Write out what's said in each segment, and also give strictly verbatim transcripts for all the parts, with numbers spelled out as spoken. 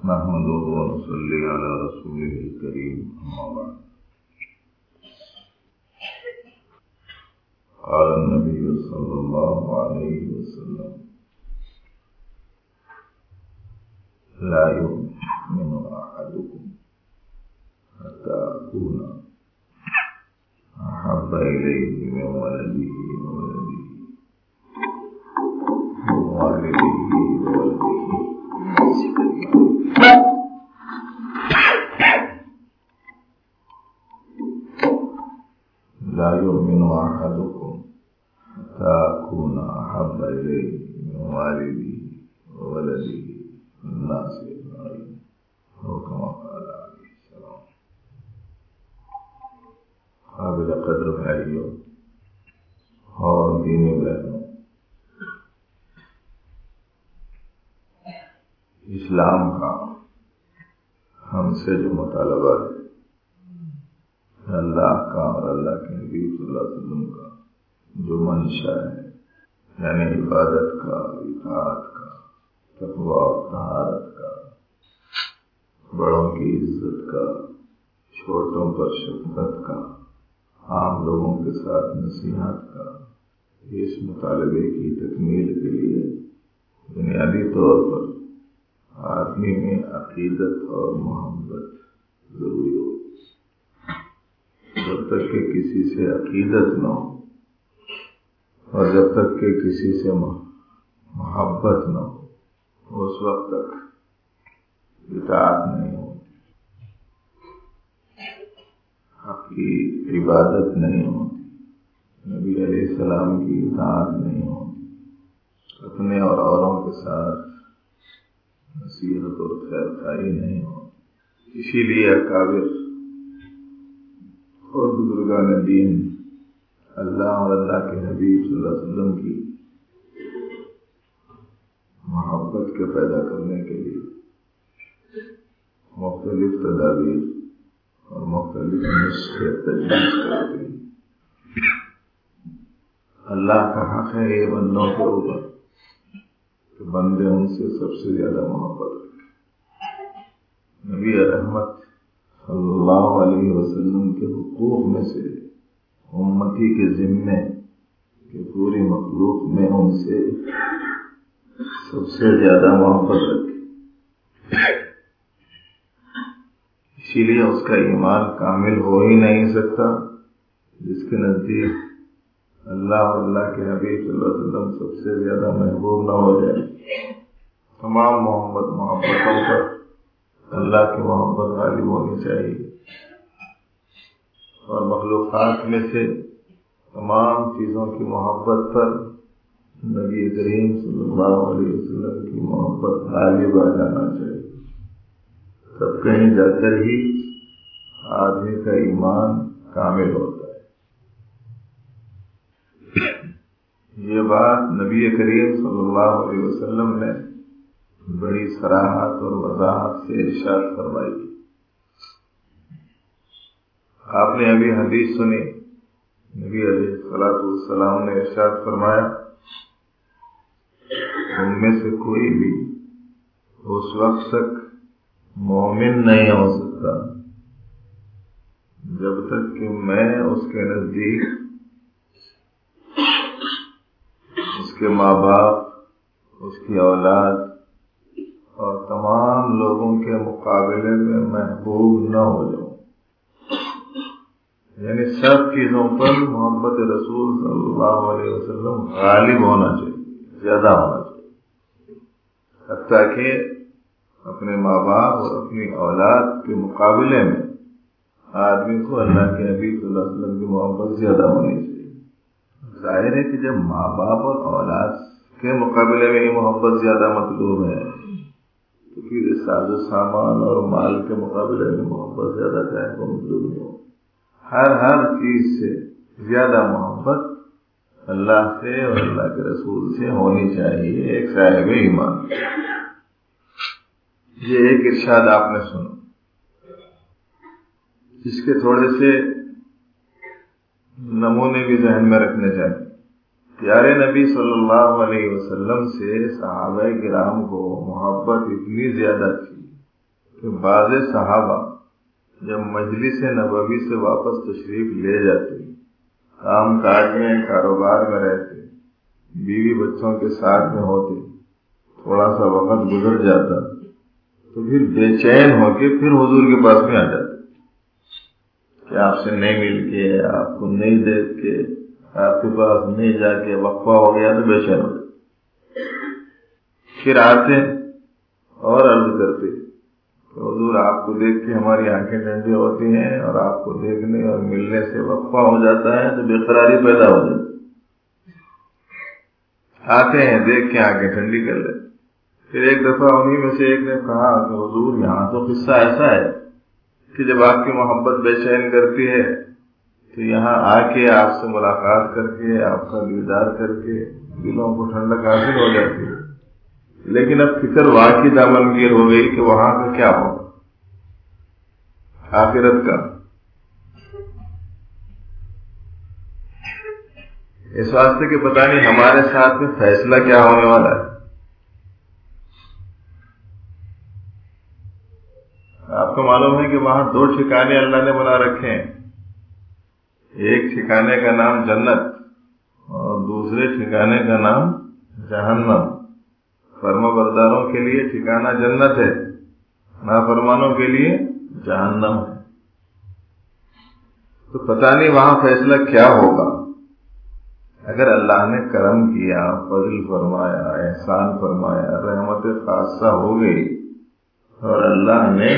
نحمده ونصلي على رسوله الكريم أما بعد. قال النبي صلى الله عليه وسلم: لا يؤمن أحدكم حتى أكون أحب إليه من ولده وولده ووالده وولده. لا يؤمن أحدكم حتى أكون أحب إليه من والده وولده والناس أجمعين، أو كما قال عليه السلام. قابل قدر بھائیوں اور دینی بہنوں، اسلام کا ہم سے جو مطالبہ ہے، اللہ کا اور اللہ کے نبی صلی اللہ علیہ وسلم کا جو منشا ہے، یعنی عبادت کا، اطاعت کا، تقویٰ اور طہارت کا، بڑوں کی عزت کا، چھوٹوں پر شفقت کا، عام لوگوں کے ساتھ نصیحت کا، اس مطالبے کی تکمیل کے لیے بنیادی طور پر آدمی میں عقیدت اور محبت ضروری ہو۔ جب تک کہ کسی سے عقیدت نہ ہو اور جب تک کہ کسی سے محبت نہ ہو، اس وقت تک اطاعت نہیں ہوتی، حق کی عبادت نہیں ہوتی، نبی علیہ السلام کی اطاعت نہیں ہوتی، اپنے اور اوروں کے ساتھ نصیحت اور خیر خواہی نہیں ہوتی۔ اسی لیے اکابر اور بزرگان دین اللہ اور اللہ کے حبیب صلی اللہ علیہ وسلم کی محبت کے پیدا کرنے کے لیے مختلف تدابیر اور مختلف نسخے تجویز کرتے ہیں۔ اللہ کا حق ہے یہ بندوں کے اوپر کہ بندے ان سے سب سے زیادہ محبت رکھیں۔ نبی رحمت صلی اللہ علیہ وسلم کے حقوق میں سے امتی کے ذمے کہ پوری مخلوق میں ان سے سب سے زیادہ محبت رکھے۔ اسی لیے اس کا ایمان کامل ہو ہی نہیں سکتا جس کے نزدیک اللہ اور اللہ کے حبیب صلی اللہ علیہ وسلم سب سے زیادہ محبوب نہ ہو جائے۔ تمام محبت محبتوں پر اللہ کی محبت غالب ہونی چاہیے، اور مخلوقات میں سے تمام چیزوں کی محبت پر نبی کریم صلی اللہ علیہ وسلم کی محبت غالب آ جانا چاہیے۔ تب کہیں جا کر ہی آدمی کا ایمان کامل ہوتا ہے۔ یہ بات نبی کریم صلی اللہ علیہ وسلم نے بڑی صراحت اور وضاحت سے ارشاد فرمائی۔ آپ نے ابھی حدیث سنی، نبی علیہ الصلوۃ والسلام نے ارشاد فرمایا، تم میں سے کوئی بھی اس وقت تک مومن نہیں ہو سکتا جب تک کہ میں اس کے نزدیک اس کے ماں باپ، اس کی اولاد اور تمام لوگوں کے مقابلے میں محبوب نہ ہو جاؤں۔ یعنی سب چیزوں پر محبت رسول صلی اللہ علیہ وسلم غالب ہونا چاہیے، زیادہ ہونا چاہیے، حتیٰ کہ اپنے ماں باپ اور اپنی اولاد کے مقابلے میں آدمی کو اللہ کے حبیب صلی اللہ علیہ وسلم کی محبت زیادہ ہونی چاہیے۔ ظاہر ہے کہ جب ماں باپ اور اولاد کے مقابلے میں یہ محبت زیادہ مطلوب ہے تو پھر ساز و سامان اور مال کے مقابلے میں محبت زیادہ چاہے کو مطلوب نہیں ہو۔ ہر ہر چیز سے زیادہ محبت اللہ سے اور اللہ کے رسول سے ہونی چاہیے ایک صاحب ایمان۔ یہ ایک ارشاد آپ نے سنا، جس کے تھوڑے سے نمونے بھی ذہن میں رکھنے چاہیے۔ پیارے نبی صلی اللہ علیہ وسلم سے صحابہ کرام کو محبت اتنی زیادہ تھی کہ بعض صحابہ جب مجلس نبوی سے واپس تشریف لے جاتے، کام کاج میں کاروبار میں رہتے، بیوی بچوں کے ساتھ میں ہوتے، تھوڑا سا وقت گزر جاتا تو پھر بے چین ہو کے پھر حضور کے پاس میں آ جاتے کہ آپ سے نہیں مل کے، آپ کو نہیں دیکھ کے، آپ کے پاس نہیں جا کے وقفہ ہو گیا تو بے چین ہو جاتے۔ پھر آتے اور عرض کرتے کہ حضور آپ کو دیکھ کے ہماری آنکھیں ٹھنڈی ہوتی ہیں، اور آپ کو دیکھنے اور ملنے سے وقفہ ہو جاتا ہے تو بے قراری پیدا ہو جاتی۔ آتے ہیں، دیکھ کے آنکھیں ٹھنڈی کر لیتے۔ پھر ایک دفعہ انہی میں سے ایک نے کہا کہ حضور یہاں تو قصہ ایسا ہے کہ جب آپ کی محبت بے چین کرتی ہے تو یہاں آ کے آپ سے ملاقات کر کے، آپ کا دیدار کر کے دلوں کو ٹھنڈک حاصل ہو جاتی ہے، لیکن اب فکر واقعی دامنگیر ہو گئی کہ وہاں کا کیا ہوگا، آخرت کا۔ اس واسطے کہ پتہ نہیں ہمارے ساتھ میں فیصلہ کیا ہونے والا ہے۔ آپ کو معلوم ہے کہ وہاں دو ٹھکانے اللہ نے بنا رکھے ہیں، ایک ٹھکانے کا نام جنت اور دوسرے ٹھکانے کا نام جہنم۔ فرما برداروں کے لیے ٹھکانہ جنت ہے، نافرمانوں کے لیے جہنم ہے۔ تو پتہ نہیں وہاں فیصلہ کیا ہوگا۔ اگر اللہ نے کرم کیا، فضل فرمایا، احسان فرمایا، رحمت خاصہ ہو گئی اور اللہ نے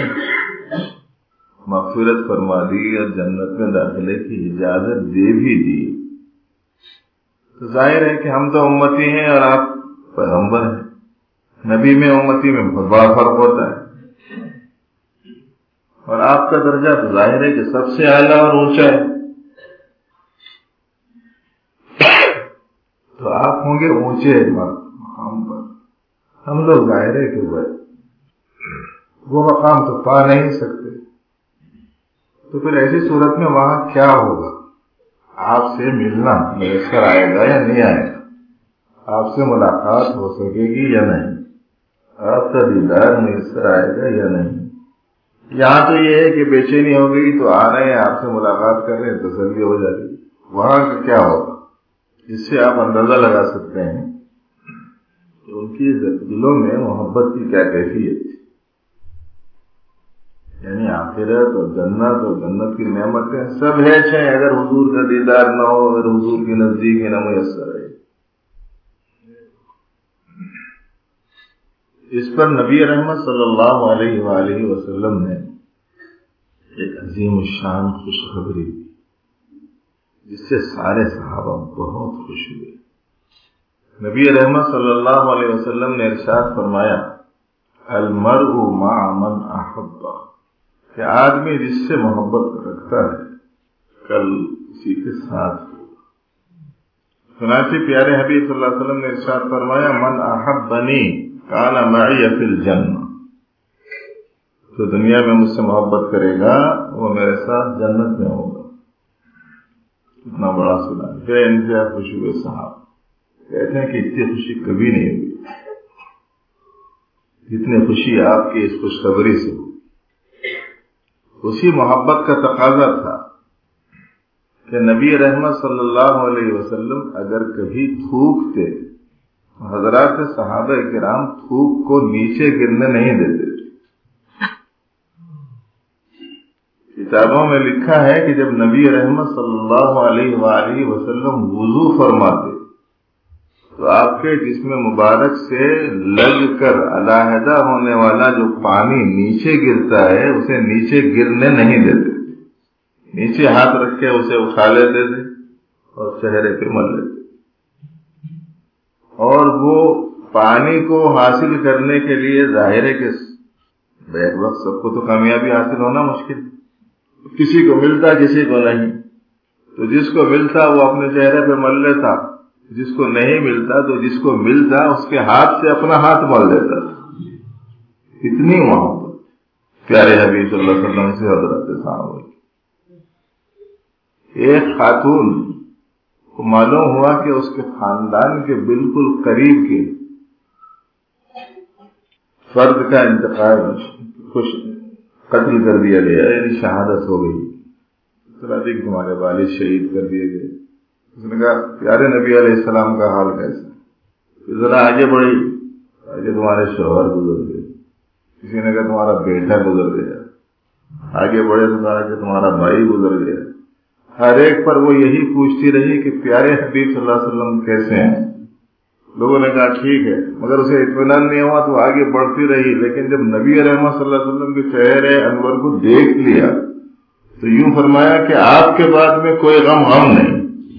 مغفرت فرما دی اور جنت میں داخلے کی اجازت دے بھی دی، تو ظاہر ہے کہ ہم تو امتی ہیں اور آپ پیغمبر ہیں۔ نبی میں امتی میں بہت بڑا فرق ہوتا ہے، اور آپ کا درجہ تو ظاہر ہے کہ سب سے اعلیٰ اور اونچا ہے، تو آپ ہوں گے اونچے مقام پر، ہم لوگ ظاہر ہے کہ وہ مقام تو پا نہیں سکتے۔ تو پھر ایسی صورت میں وہاں کیا ہوگا؟ آپ سے ملنا میسر آئے گا یا نہیں آئے گا؟ آپ سے ملاقات ہو سکے گی یا نہیں؟ آپ کا دیدار میسر آئے گا یا نہیں؟ یہاں تو یہ ہے کہ بے چینی ہو گئی تو آ رہے ہیں، آپ سے ملاقات کر رہے ہیں، تسلی ہو جا رہی۔ وہاں کا کیا ہوگا؟ اس سے آپ اندازہ لگا سکتے ہیں کہ ان کی دلوں میں محبت کی کیا کیفیت ہے۔ یعنی آخرت اور جنت اور جنت کی نعمتیں سب ہے چاہے اگر حضور کا دیدار نہ ہو، اگر حضور کی نزدیک نہ میسر ہے۔ اس پر نبی رحمت صلی اللہ علیہ وآلہ وسلم نے ایک عظیم الشان خوشخبری دی جس سے سارے صحابہ بہت خوش ہوئے۔ نبی رحمت صلی اللہ علیہ وسلم نے ارشاد فرمایا، المرء مع من احب، کہ آدمی جس سے محبت رکھتا ہے کل اسی کے ساتھ ہوگا۔ چنانچہ پیارے حبیب صلی اللہ علیہ وسلم نے ارشاد فرمایا، من احبنی کان معی فی الجنہ، تو دنیا میں مجھ سے محبت کرے گا وہ میرے ساتھ جنت میں ہوگا۔ اتنا بڑا سنا، بے انتہا خوش ہوئے صحابہ، کہتے ہیں کہ اتنی خوشی کبھی نہیں ہوئی جتنی خوشی آپ کی اس خوشخبری سے ہوئی۔ اسی محبت کا تقاضا تھا کہ نبی رحمت صلی اللہ علیہ وسلم اگر کبھی تھوکتے، حضرات صحابہ کرام تھوک کو نیچے گرنے نہیں دیتے تھے۔ کتابوں میں لکھا ہے کہ جب نبی رحمت صلی اللہ علیہ وآلہ وسلم وضو فرماتے تو آپ کے جسم مبارک سے لگ کر علیحدہ ہونے والا جو پانی نیچے گرتا ہے اسے نیچے گرنے نہیں دیتے، نیچے ہاتھ رکھ کے اسے اٹھا لیتے تھے اور چہرے پہ مل لیتے، اور وہ پانی کو حاصل کرنے کے لیے ظاہر ہے کہ بیک وقت سب کو تو کامیابی حاصل ہونا مشکل، کسی کو ملتا کسی کو نہیں، تو جس کو ملتا وہ اپنے چہرے پہ مل لیتا، جس کو نہیں ملتا تو جس کو ملتا اس کے ہاتھ سے اپنا ہاتھ مل دیتا تھا۔ اتنی محبت پیارے حبیب صلی اللہ علیہ وسلم سے حضرت صحابہ۔ ایک خاتون کو معلوم ہوا کہ اس کے خاندان کے بالکل قریب کے فرد کا انتقال خوش قتل کر دیا گیا، یعنی شہادت ہو گئی، کہ تمہارے والد شہید کر دیے گئے. اس نے کہا پیارے نبی علیہ السلام کا حال کیسا؟ ذرا آگے بڑھی، آگے تمہارے شوہر گزر گئے، کسی نے کہا تمہارا بیٹا گزر گیا، آگے بڑھے تو کہا کہ تمہارا بھائی گزر گیا. ہر ایک پر وہ یہی پوچھتی رہی کہ پیارے حبیب صلی اللہ علیہ وسلم کیسے ہیں. لوگوں نے کہا ٹھیک ہے، مگر اسے اطمینان نہیں ہوا تو آگے بڑھتی رہی. لیکن جب نبی رحمت صلی اللہ علیہ وسلم کے چہرے انور کو دیکھ لیا تو یوں فرمایا کہ آپ کے بعد میں کوئی غم غم نہیں.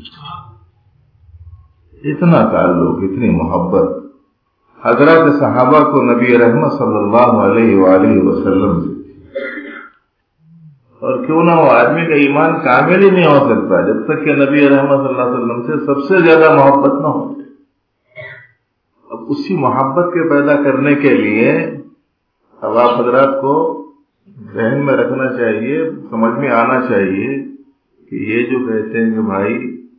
اتنا تعلق، اتنی محبت حضرات صحابہ کو نبی رحمت صلی اللہ علیہ وآلہ وسلم سے. اور کیوں نہ ہو، آدمی کا ایمان کامل ہی نہیں ہو سکتا جب تک کہ نبی رحمت صلی اللہ علیہ وسلم سے سب سے زیادہ محبت نہ ہو. اب اسی محبت کے پیدا کرنے کے لیے اب آپ حضرات کو ذہن میں رکھنا چاہیے، سمجھ میں آنا چاہیے کہ یہ جو کہتے ہیں کہ بھائی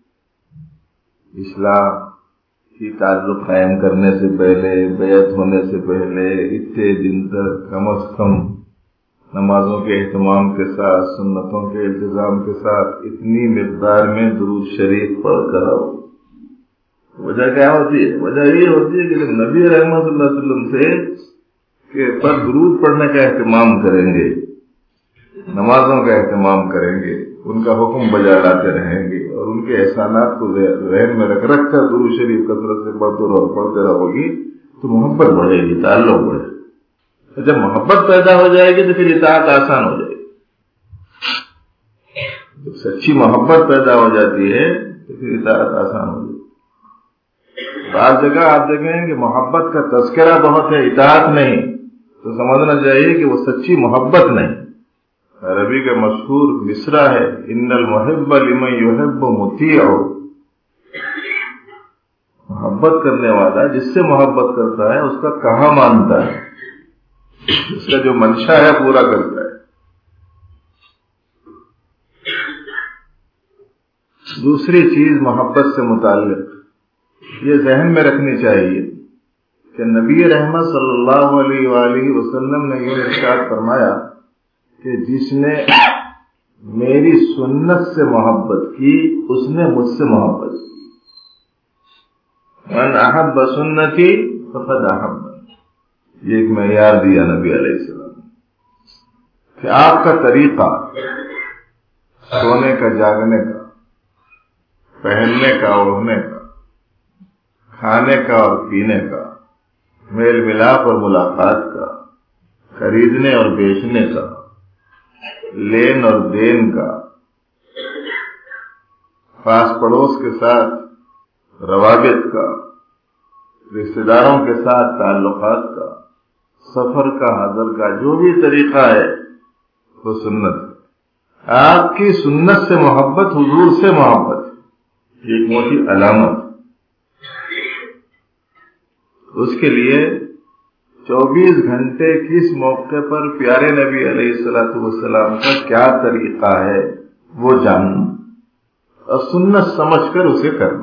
اسلام کی تعلق قائم کرنے سے پہلے، بیعت ہونے سے پہلے اتنے دن تک کم از کم نمازوں کے اہتمام کے ساتھ، سنتوں کے التزام کے ساتھ اتنی مقدار میں درود شریف پڑھ کر آؤ. وجہ کیا ہوتی ہے؟ وجہ یہ ہوتی ہے کہ جب نبی رحمت صلی اللہ علیہ وسلم سے کہ پر درود پڑھنے کا اہتمام کریں گے، نمازوں کا اہتمام کریں گے، ان کا حکم بجا لاتے رہیں گے اور ان کے احسانات کو ذہن میں رکھ رکھ کر درود شریف کثرت سے پڑھتے رہو پڑھتے رہو گی تو محبت بڑھے گی، تعلق بڑھے گا. جب محبت پیدا ہو جائے گی تو پھر اطاعت آسان ہو جائے گی. جب سچی محبت پیدا ہو جاتی ہے تو پھر اطاعت آسان ہو جائے گی. بعض جگہ آپ دیکھیں کہ محبت کا تذکرہ بہت ہے، اطاعت نہیں، تو سمجھنا چاہیے کہ وہ سچی محبت نہیں. عربی کا مشہور مصرع ہے ان المحب لمن یحب مطیع. محبت کرنے والا جس سے محبت کرتا ہے اس کا کہا مانتا ہے، اس کا جو منشا ہے پورا کرتا ہے. دوسری چیز محبت سے متعلق یہ ذہن میں رکھنی چاہیے کہ نبی رحمت صلی اللہ علیہ وآلہ وسلم نے یہ ارشاد فرمایا کہ جس نے میری سنت سے محبت کی اس نے مجھ سے محبت کی. من احب سنتی فقد احبنی. یہ ایک معیار دیا نبی علیہ السلام کہ آپ کا طریقہ سونے کا، جاگنے کا، پہننے کا، اوڑھنے کا، کھانے کا اور پینے کا، میل ملاپ اور ملاقات کا، خریدنے اور بیچنے کا، لین اور دین کا، پاس پڑوس کے ساتھ روابط کا، رشتہ داروں کے ساتھ تعلقات کا، سفر کا، حضر کا، جو بھی طریقہ ہے وہ سنت ہے. آپ کی سنت سے محبت حضور سے محبت ہے، ایک موٹی علامت. اس کے لیے چوبیس گھنٹے کس موقع پر پیارے نبی علیہ الصلوۃ والسلام کا کیا طریقہ ہے وہ جاننا اور سنت سمجھ کر اسے کرنا.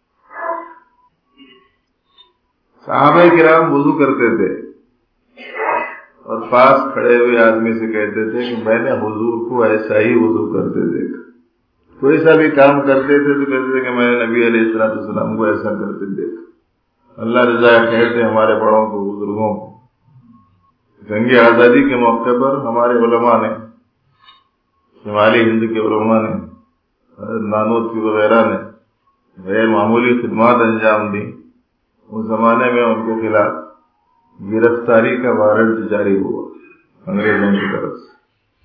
صحابہ کرام وضو کرتے تھے اور پاس کھڑے ہوئے آدمی سے کہتے تھے کہ میں نے حضور کو ایسا ہی وضو کرتے دیکھا. کوئی سا بھی کام کرتے تھے تو کہتے تھے کہ میں نے نبی علیہ الصلوۃ والسلام کو ایسا کرتے دیکھا. اللہ رضا خیر تھے ہمارے بڑوں کو، بزرگوں کو. جنگ آزادی کے موقع پر ہمارے علماء نے، شمالی ہند کے علماء نے، نانوتوی وغیرہ نے غیر معمولی خدمات انجام دی. اس زمانے میں ان کے خلاف گرفتاری کا وارنٹ جاری ہوا انگریزوں کی طرف سے.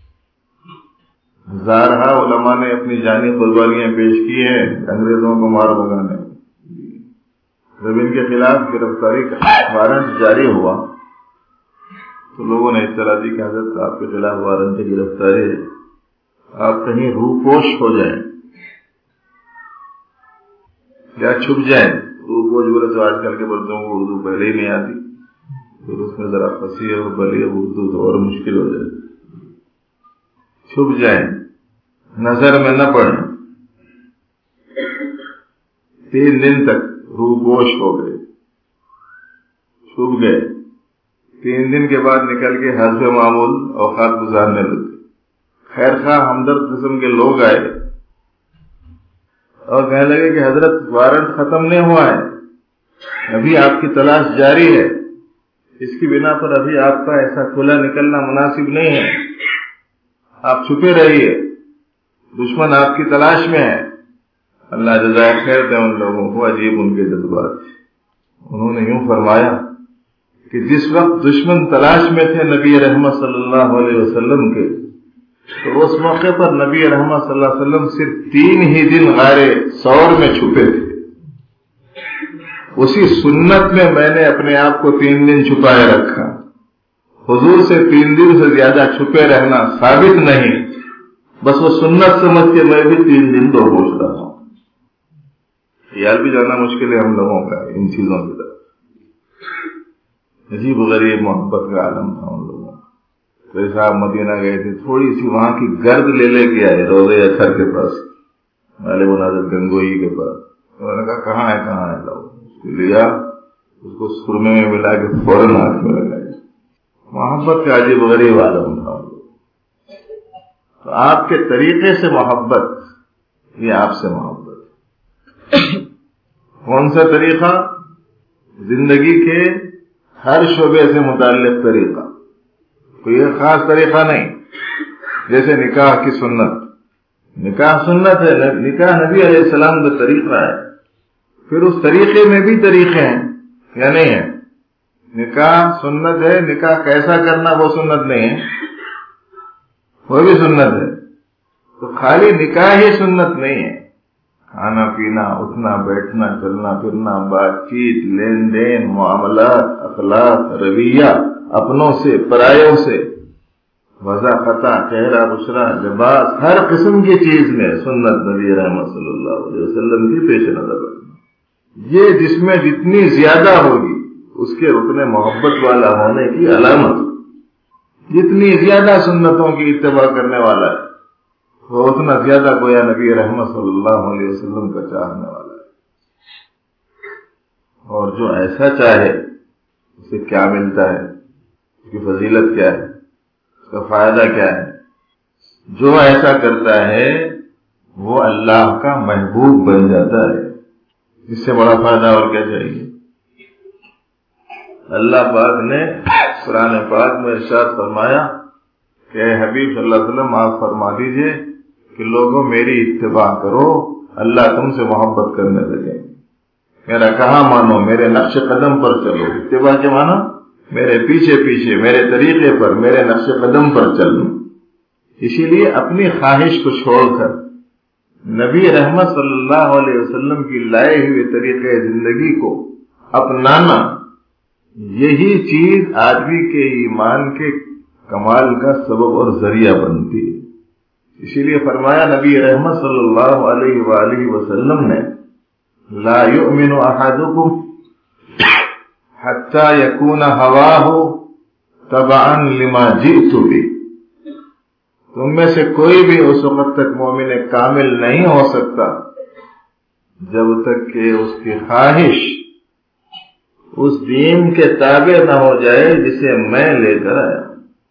ہزارہ علماء نے اپنی جانی قربانیاں پیش کی ہیں انگریزوں کو مار بھگانے میں. جب ان کے خلاف گرفتاری کا وارنٹ جاری ہوا تو لوگوں نے اطلاع دی کہ حضرت آپ کے خلاف وارنٹ گرفتاری ہے، آپ کہیں روپوش ہو جائیں یا چھپ جائیں. روپوش بولے تو آج کل کے بچوں کو اردو پہلے ہی نہیں آتی، پھر اس میں ذرا پھنسی اور بلی اردو تو اور مشکل ہو جائے. چھپ جائیں، نظر میں نہ پڑیں. تین دن تک روپوش ہو گئے، چھپ گئے. تین دن کے بعد نکل کے حسب معمول اوقات گزارنے لگے. خیر خواہ ہمدرد قسم کے لوگ آئے اور کہنے لگے کہ حضرت وارنٹ ختم نہیں ہوا ہے, ابھی آپ کی تلاش جاری ہے, اس کی بنا پر ابھی آپ کا ایسا کھلا نکلنا مناسب نہیں ہے, آپ چھپے رہیے, دشمن آپ کی تلاش میں ہے. اللہ جزائے خیر دے ان لوگوں کو, عجیب ان کے جذبات. انہوں نے یوں فرمایا کہ جس وقت دشمن تلاش میں تھے نبی رحمت صلی اللہ علیہ وسلم کے, تو اس موقع پر نبی رحمت صلی اللہ علیہ وسلم صرف تین ہی دن غار ثور میں چھپے تھے. اسی سنت میں میں نے اپنے آپ کو تین دن چھپائے رکھا. حضور سے تین دن سے زیادہ چھپے رہنا ثابت نہیں, بس وہ سنت سمجھ کے میں بھی تین دن دو پوچھ رہا ہوں. خیال بھی جانا مشکل ہے ہم لوگوں کا ان چیزوں کی طرف. عجیب غریب محبت کا عالم تھا ان لوگوں کا. کوئی صاحب مدینہ گئے تھے, تھوڑی سی وہاں کی گرد لے لے کے آئے روضہ اطہر کے پاس, غالب ناظر گنگوئی کے پاس. انہوں نے کہا کہاں ہے کہاں ہے, لاؤ. لیا, اس کو سرمے میں ملا کے فوراً ہاتھ میں لگایا. محبت کا عجیب غریب عالم تھا. تو آپ کے طریقے سے محبت, یہ آپ سے محبت. کون سا طریقہ؟ زندگی کے ہر شعبے سے متعلق طریقہ, کوئی ایک خاص طریقہ نہیں. جیسے نکاح کی سنت, نکاح سنت ہے, نکاح نبی علیہ السلام کا طریقہ ہے. پھر اس طریقے میں بھی طریقے ہیں یا نہیں ہے؟ نکاح سنت ہے, نکاح کیسا کرنا وہ سنت نہیں ہے, وہ بھی سنت ہے. تو خالی نکاح ہی سنت نہیں ہے, کھانا پینا, اٹھنا بیٹھنا, چلنا پھرنا, بات چیت, لین دین, معاملات, اخلاق, رویہ, اپنوں سے پرایوں سے, وضع قطع, چہرہ بشرا, لباس, ہر قسم کی چیز میں سنت نبی رحمت صلی اللہ علیہ وسلم کی پیش نظر رکھنا. یہ جس میں جتنی زیادہ ہوگی اس کے اتنے محبت والا ہونے کی علامت. جتنی زیادہ سنتوں کی اتباع کرنے والا ہے وہ اتنا زیادہ گویا نبی رحمت صلی اللہ علیہ وسلم کا چاہنے والا ہے. اور جو ایسا چاہے اسے کیا ملتا ہے, اس کی فضیلت کیا ہے, اس کا فائدہ کیا ہے. جو ایسا کرتا ہے وہ اللہ کا محبوب بن جاتا ہے. اس سے بڑا فائدہ اور کیا چاہیے. اللہ پاک نے قرآن پاک میں ارشاد فرمایا کہ اے حبیب صلی اللہ علیہ وسلم آپ فرما دیجئے کہ لوگوں میری اتباع کرو, اللہ تم سے محبت کرنے لگے. میرا کہا مانو, میرے نقش قدم پر چلو. اتباع کے معنی میرے پیچھے پیچھے, میرے طریقے پر, میرے نقش قدم پر چلو. اسی لیے اپنی خواہش کو چھوڑ کر نبی رحمت صلی اللہ علیہ وسلم کی لائے ہوئے طریقے زندگی کو اپنانا, یہی چیز آدمی کے ایمان کے کمال کا سبب اور ذریعہ بنتی ہے. اسی لیے فرمایا نبی رحمت صلی اللہ علیہ وآلہ وسلم نے, لا یؤمن احدکم حتی یکون ہواہ تبعا لما جئت بہ. تم میں سے کوئی بھی اس وقت تک مومن کامل نہیں ہو سکتا جب تک کہ اس کی خواہش اس دین کے تابع نہ ہو جائے جسے میں لے کر آیا.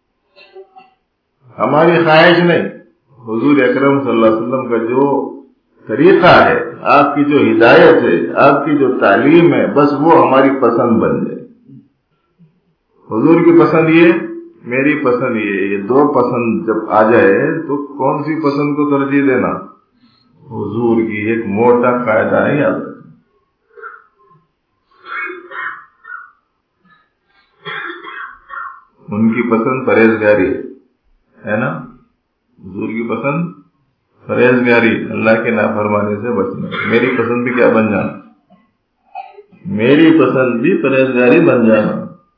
ہماری خواہش نہیں, حضور اکرم صلی اللہ علیہ وسلم کا جو طریقہ ہے, آپ کی جو ہدایت ہے, آپ کی جو تعلیم ہے, بس وہ ہماری پسند بن جائے. حضور کی پسند یہ, میری پسند یہ, یہ دو پسند جب آ جائے تو کون سی پسند کو ترجیح دینا؟ حضور کی. ایک موٹا قاعدہ ہے یاد رکھنا. ان کی پسند پرہیزگاری ہے نا, حضور کی پسند پرہیزگاری, اللہ کے نافرمانی سے بچنا. میری پسند بھی کیا بن جانا؟ میری پسند بھی پرہیزگاری بن جانا.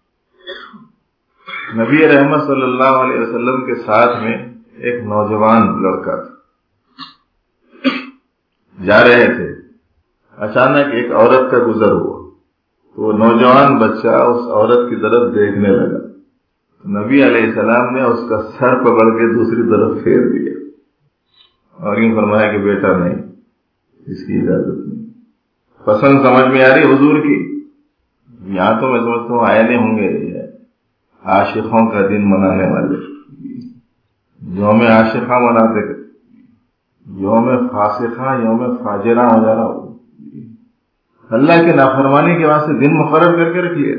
نبی رحمت صلی اللہ علیہ وسلم کے ساتھ میں ایک نوجوان لڑکا تھا, جا رہے تھے, اچانک ایک عورت کا گزر ہوا تو وہ نوجوان بچہ اس عورت کی طرف دیکھنے لگا. نبی علیہ السلام نے اس کا سر پکڑ کے دوسری طرف پھیر دیا اور یوں فرمایا کہ بیٹا نہیں, اس کی اجازت نہیں. پسند سمجھ میں آ رہی حضور کی؟ یہاں تو میں سمجھتا ہوں آئے نہیں ہوں گے, عاشقوں کا دن منانے والے، یوم عاشقہ مناتے تھے، یوم فاسقہ یوم فاجرہ ہو جا رہا ہو، اللہ کے نافرمانی کے واسطے دن مقرر کر کے رکھ لیے۔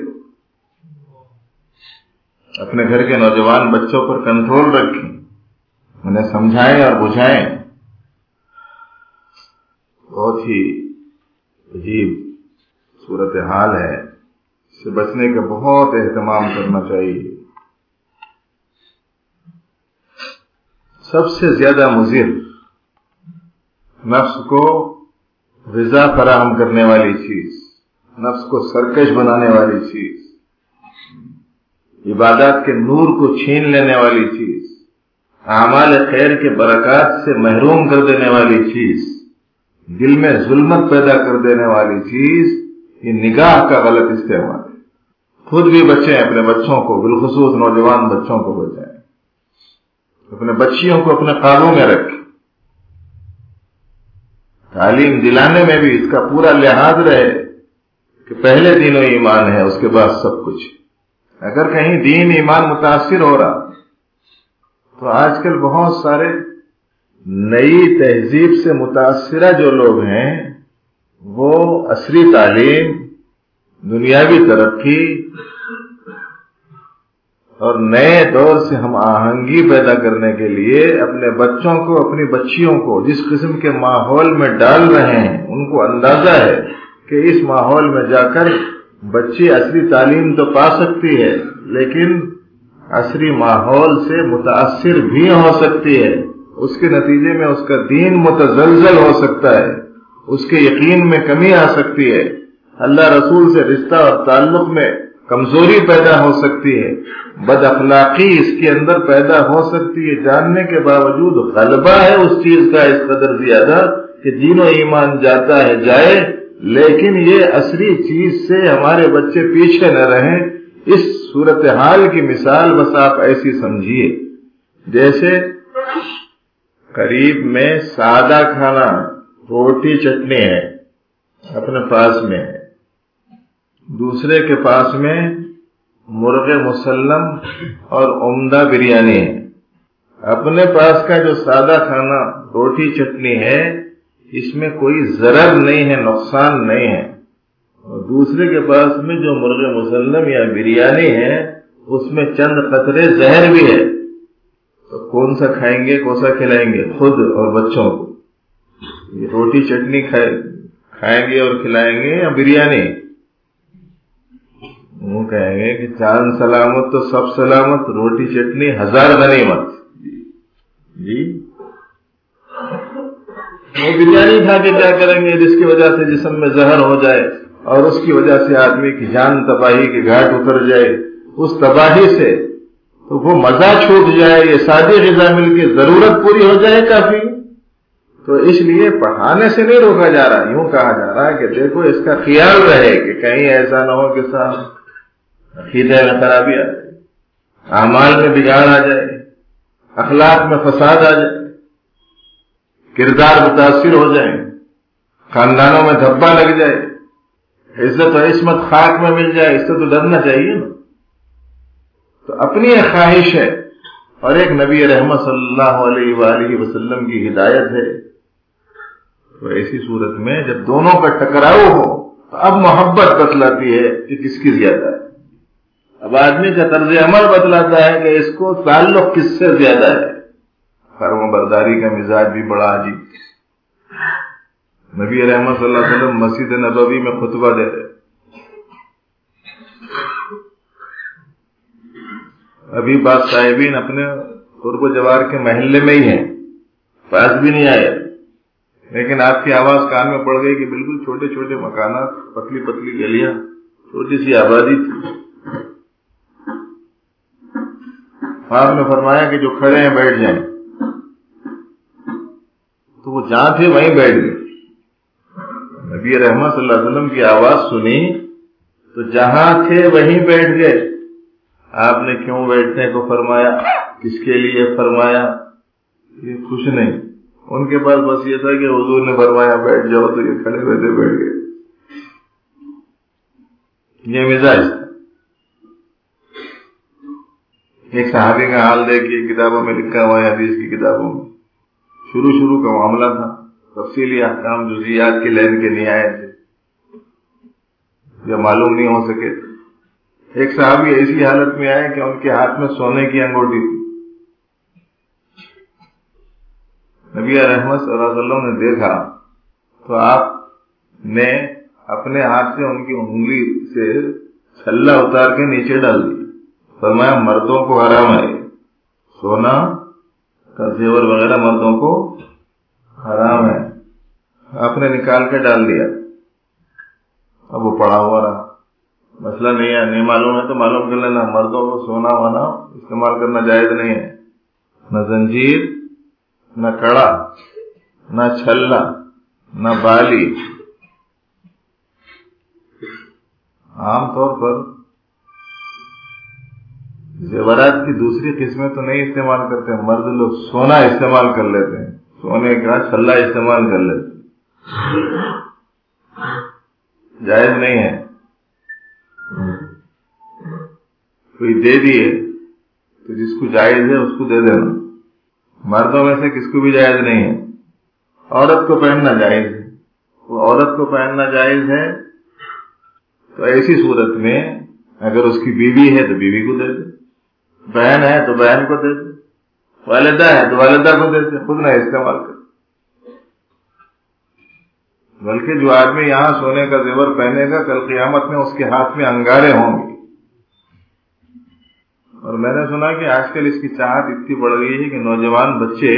اپنے گھر کے نوجوان بچوں پر کنٹرول رکھیں، انہیں سمجھائیں اور بجھائیں۔ بہت ہی عجیب صورتحال ہے، اس سے بچنے کا بہت اہتمام کرنا چاہیے۔ سب سے زیادہ مضر نفس کو غذا فراہم کرنے والی چیز، نفس کو سرکش بنانے والی چیز، عبادات کے نور کو چھین لینے والی چیز، اعمال خیر کے برکات سے محروم کر دینے والی چیز، دل میں ظلمت پیدا کر دینے والی چیز، یہ نگاہ کا غلط استعمال ہے۔ خود بھی بچیں، اپنے بچوں کو، بالخصوص نوجوان بچوں کو بچائیں، اپنے بچیوں کو اپنے قابو میں رکھیں۔ تعلیم دلانے میں بھی اس کا پورا لحاظ رہے کہ پہلے دین و ایمان ہے، اس کے بعد سب کچھ۔ اگر کہیں دین ایمان متاثر ہو رہا تو آج کل بہت سارے نئی تہذیب سے متاثرہ جو لوگ ہیں وہ عصری تعلیم، دنیاوی ترقی اور نئے دور سے ہم آہنگی پیدا کرنے کے لیے اپنے بچوں کو، اپنی بچیوں کو جس قسم کے ماحول میں ڈال رہے ہیں، ان کو اندازہ ہے کہ اس ماحول میں جا کر بچی عصری تعلیم تو پا سکتی ہے لیکن عصری ماحول سے متاثر بھی ہو سکتی ہے، اس کے نتیجے میں اس کا دین متزلزل ہو سکتا ہے، اس کے یقین میں کمی آ سکتی ہے، اللہ رسول سے رشتہ اور تعلق میں کمزوری پیدا ہو سکتی ہے، بد اخلاقی اس کے اندر پیدا ہو سکتی ہے، جاننے کے باوجود غلبہ ہے اس چیز کا اس قدر زیادہ کہ دین و ایمان جاتا ہے جائے، لیکن یہ عصری چیز سے ہمارے بچے پیچھے نہ رہیں۔ اس صورتحال کی مثال بس آپ ایسی سمجھیے جیسے قریب میں سادہ کھانا، روٹی چٹنی ہے، اپنے پاس میں ہے، دوسرے کے پاس میں مرغ مسلم اور عمدہ بریانی ہے۔ اپنے پاس کا جو سادہ کھانا روٹی چٹنی ہے اس میں کوئی ضرر نہیں ہے، نقصان نہیں ہے، اور دوسرے کے پاس میں جو مرغ مسلم یا بریانی ہے اس میں چند قطرے زہر بھی ہے، تو کون سا کھائیں گے، کون سا کھلائیں گے؟ خود اور بچوں کو یہ روٹی چٹنی کھائیں گے اور کھلائیں گے یا بریانی؟ وہ کہیں گے کہ چاند سلامت تو سب سلامت، روٹی چٹنی ہزار غنیمت۔ جی وہ بریانی کھا کے کیا کریں گے جس کی وجہ سے جسم میں زہر ہو جائے اور اس کی وجہ سے آدمی کی جان تباہی کے گھاٹ اتر جائے، اس تباہی سے تو وہ مزہ چھوٹ جائے، یہ سادی غذا مل کے ضرورت پوری ہو جائے کافی۔ تو اس لیے پڑھانے سے نہیں روکا جا رہا، یوں کہا جا رہا ہے کہ دیکھو اس کا خیال رہے کہ کہیں ایسا نہ ہو کہ صاحب عقیدہ میں خرابی آ جائے، اعمال میں بگاڑ آ جائے، اخلاق میں فساد آ جائے، کردار متاثر ہو جائیں، خاندانوں میں دھبا لگ جائے، عزت و عصمت خاک میں مل جائے، اس سے تو ڈرنا چاہیے نا۔ تو اپنی ایک خواہش ہے اور ایک نبی رحمت صلی اللہ علیہ وآلہ وسلم کی ہدایت ہے، تو ایسی صورت میں جب دونوں کا ٹکراؤ ہو تو اب محبت بتلاتی ہے کہ کس کی زیادہ ہے، اب آدمی کا طرز عمل بتلاتا ہے کہ اس کو تعلق کس سے زیادہ ہے۔ فرما برداری کا مزاج بھی بڑا عجیب۔ نبی رحمت صلی اللہ علیہ وسلم مسجد نبوی میں خطبہ دے رہے، ابھی بعض صاحبین اپنے قرب و جوار کے محلے میں ہی ہیں، پاس بھی نہیں آئے، لیکن آپ کی آواز کان میں پڑ گئی کہ بالکل چھوٹے چھوٹے مکانات، پتلی پتلی گلیاں، چھوٹی سی آبادی تھی۔ آپ نے فرمایا کہ جو کھڑے ہیں بیٹھ جائیں، تو وہ جہاں تھے وہیں بیٹھ گئے۔ نبی رحمت صلی اللہ علیہ وسلم کی آواز سنی تو جہاں تھے وہیں بیٹھ گئے۔ آپ نے کیوں بیٹھنے کو فرمایا، کس کے لیے فرمایا، یہ کچھ نہیں، ان کے پاس بس یہ تھا کہ حضور نے فرمایا بیٹھ جاؤ تو یہ کھڑے بیٹھے بیٹھ گئے۔ یہ مزاج تھا۔ ایک صحابی کا حال دیکھیے، کتابوں میں لکھا ہوا ہے، حدیث کی کتابوں میں، شروع شروع کا معاملہ تھا، تفصیلی احکام جزئیات کے لین کے نہیں آئے تھے یا معلوم نہیں ہو سکے تھے۔ ایک صحابی ایسی حالت میں آئے کہ ان کے ہاتھ میں سونے کی انگوٹھی تھی۔ نبی رحمت صلی اللہ علیہ وسلم نے دیکھا تو آپ نے اپنے ہاتھ سے ان کی انگلی سے چھلا اتار کے نیچے ڈال دی، فرمایا مردوں کو حرام ہے، سونا کا زیور وغیرہ مردوں کو حرام ہے۔ آپ نے نکال کے ڈال دیا، اب وہ پڑا ہوا رہا۔ مسئلہ نہیں ہے، نہیں معلوم ہے تو معلوم کر لینا، مردوں کو سونا وانا استعمال کرنا جائز نہیں ہے، نہ زنجیر، نہ کڑا، نہ چھلا، نہ بالی۔ عام طور پر زیورات کی دوسری قسمیں تو نہیں استعمال کرتے، مرد لوگ سونا استعمال کر لیتے ہیں، سونے کا چھلا استعمال کر لیتے ہیں، جائز نہیں ہے۔ کوئی دے دیے تو جس کو جائز ہے اس کو دے دینا، مردوں میں سے کس کو بھی جائز نہیں ہے۔ عورت کو پہننا جائز ہے، وہ عورت کو پہننا جائز ہے تو ایسی صورت میں اگر اس کی بیوی ہے تو بیوی کو دے دے، بہن ہے تو بہن کو دے دے، والدہ ہے تو والدہ کو دے دے، خود نہ استعمال کر۔ بلکہ جو آدمی یہاں سونے کا زیور پہنے گا کل قیامت میں اس کے ہاتھ میں انگارے ہوں گے۔ اور میں نے سنا کہ آج کل اس کی چاہت اتنی بڑھ گئی ہے کہ نوجوان بچے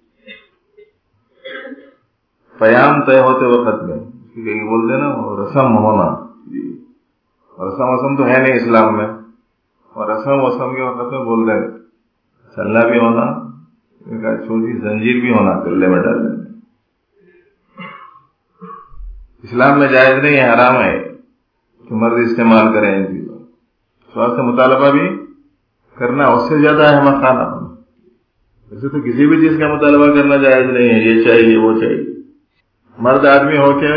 پیام طے ہوتے وقت میں بولتے نا رسم ہونا، رسم وسم تو ہے نہیں اسلام میں، اور رسم وسم کے وقت میں بولتے ہیں چلنا بھی ہونا، چھوٹی زنجیر بھی ہونا گلے میں ڈالنے میں۔ اسلام میں جائز نہیں ہے، حرام ہے کہ مرد استعمال کریں ان چیزوں۔ سوال سے مطالبہ بھی کرنا اس سے زیادہ ہے مخانہ، ویسے تو کسی بھی چیز کا مطالبہ کرنا جائز نہیں ہے، یہ چاہیے وہ چاہیے۔ مرد آدمی ہو کے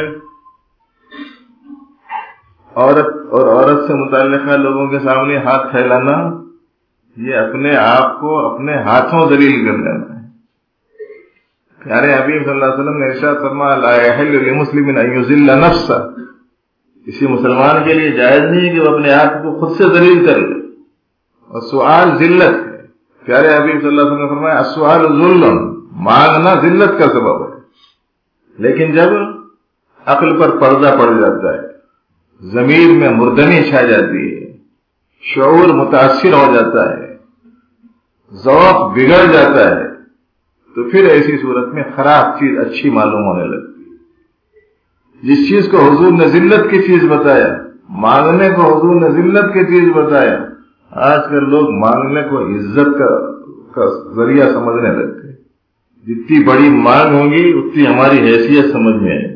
عورت اور عورت سے متعلقہ لوگوں کے سامنے ہاتھ پھیلانا، یہ اپنے آپ کو اپنے ہاتھوں ذلیل کر لینا ہے۔ پیارے حبیب صلی اللہ علیہ وسلم نے ارشاد فرمایا لا یحل لمسلم ان یذل نفسہ، کسی مسلمان کے لیے جائز نہیں ہے کہ وہ اپنے آپ کو خود سے ذلیل کر لے، اور سؤال ذلت ہے۔ پیارے حبیب صلی اللہ علیہ وسلم نے فرمایا السؤال ذل، مانگنا ذلت کا سبب ہے، لیکن جب عقل پر پردہ پڑ جاتا ہے، ضمیر میں مردنی چھا جاتی ہے، شعور متاثر ہو جاتا ہے، ذوق بگڑ جاتا ہے، تو پھر ایسی صورت میں خراب چیز اچھی معلوم ہونے لگتی ہے۔ جس چیز کو حضور نے ذلت کی چیز بتایا، مانگنے کو حضور نے ذلت کی چیز بتایا، آج کل لوگ مانگنے کو عزت کا, کا ذریعہ سمجھنے لگتے ہیں۔ جتنی بڑی مانگ ہوگی اتنی ہماری حیثیت سمجھ میں آئے۔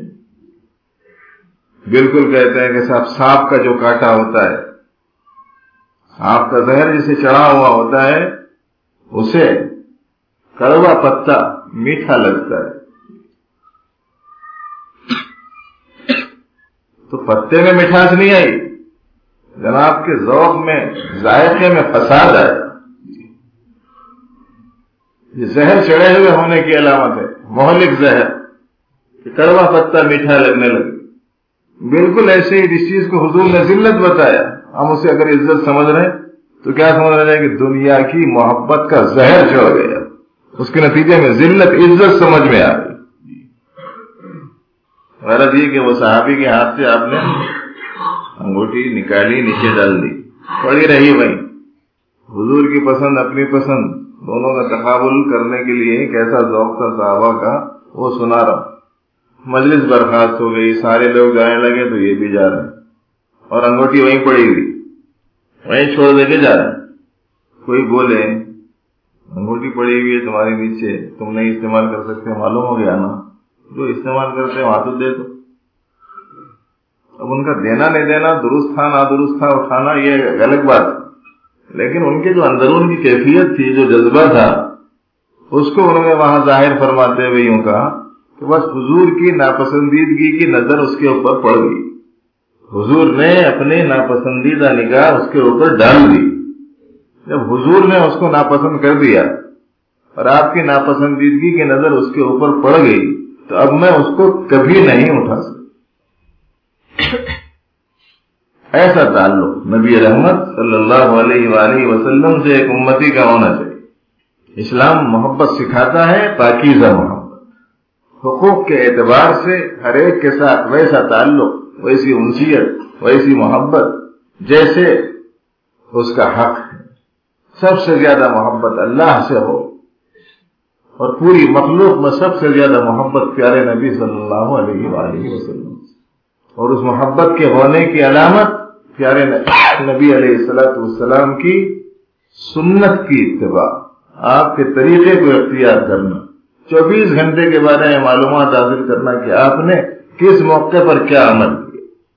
بالکل کہتے ہیں کہ صاحب سانپ کا جو کاٹا ہوتا ہے، سانپ کا زہر جسے چڑھا ہوا ہوتا ہے، اسے کڑوا پتا میٹھا لگتا ہے، تو پتے میں مٹھاس نہیں آئی، جناب کے ذوق میں ذائقے میں فساد آیا۔ یہ زہر چڑھے ہوئے ہونے کی علامت ہے، مہلک زہر، کہ کڑوا پتا میٹھا لگنے لگے۔ بالکل ایسے ہی جس چیز کو حضور نے ذلت بتایا، ہم اسے اگر عزت سمجھ رہے ہیں تو کیا سمجھ رہے ہیں کہ دنیا کی محبت کا زہر چڑھ گیا، اس کے نتیجے میں ذلت عزت سمجھ میں آ گئی۔ غرض یہ کہ وہ صحابی کے ہاتھ سے آپ نے انگوٹھی نکالی، نیچے ڈال دی، پڑی رہی وہیں۔ حضور کی پسند اپنی پسند دونوں کا تقابل کرنے کے لیے کیسا ذوق تھا صحابہ کا، وہ سنا رہا۔ مجلس برخاست ہو گئی، سارے لوگ جانے لگے تو یہ بھی جا رہے ہیں، اور انگوٹھی وہیں پڑی ہوئی، وہیں چھوڑ دے کے جا رہے ہیں۔ کوئی بولے انگوٹھی پڑی ہوئی ہے تمہارے نیچے، تم نہیں استعمال کر سکتے، معلوم ہو گیا نا، جو استعمال کرتے ہیں وہاں تو دے دو۔ اب ان کا دینا نہیں دینا، درست تھا نہ درست تھا، اٹھانا یہ الگ بات، لیکن ان کے جو اندرون کی کیفیت تھی، جو جذبہ تھا، اس کو انہوں نے وہاں ظاہر فرماتے ہوئے یوں کہا کہ بس حضور کی ناپسندیدگی کی نظر اس کے اوپر پڑ گئی، حضور نے اپنی ناپسندیدہ نگاہ اس کے اوپر ڈال دی، جب حضور نے اس کو ناپسند کر دیا اور آپ کی ناپسندیدگی کی نظر اس کے اوپر پڑ گئی تو اب میں اس کو کبھی نہیں اٹھا سکتا. ایسا تعلق نبی رحمت صلی اللہ علیہ وآلہ وسلم سے ایک امتی کا ہونا چاہیے. اسلام محبت سکھاتا ہے، پاکیزہ محبت، حقوق کے اعتبار سے ہر ایک کے ساتھ ویسا تعلق، ویسی انسیت، ویسی محبت جیسے اس کا حق ہے. سب سے زیادہ محبت اللہ سے ہو اور پوری مخلوق میں سب سے زیادہ محبت پیارے نبی صلی اللہ علیہ وآلہ وسلم، اور اس محبت کے ہونے کی علامت پیارے نبی علیہ الصلوۃ والسلام کی سنت کی اتباع، آپ کے طریقے کو اختیار کرنا، چوبیس گھنٹے کے بارے میں معلومات حاصل کرنا کہ آپ نے کس موقع پر کیا عمل کیا.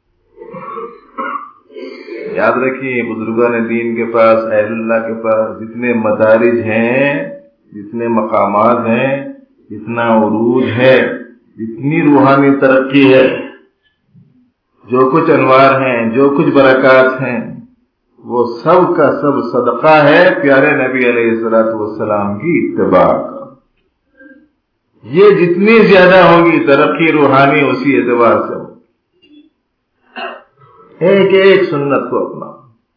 یاد رکھیے بزرگان دین کے پاس، اہل اللہ کے پاس جتنے مدارج ہیں، جتنے مقامات ہیں، جتنا عروج ہے، جتنی روحانی ترقی ہے، جو کچھ انوار ہیں، جو کچھ برکات ہیں، وہ سب کا سب صدقہ ہے پیارے نبی علیہ الصلوۃ والسلام کی اتباع کا. یہ جتنی زیادہ ہوگی ترقی روحانی اسی اعتبار سے ہوگی. ایک ایک سنت کو اپنا.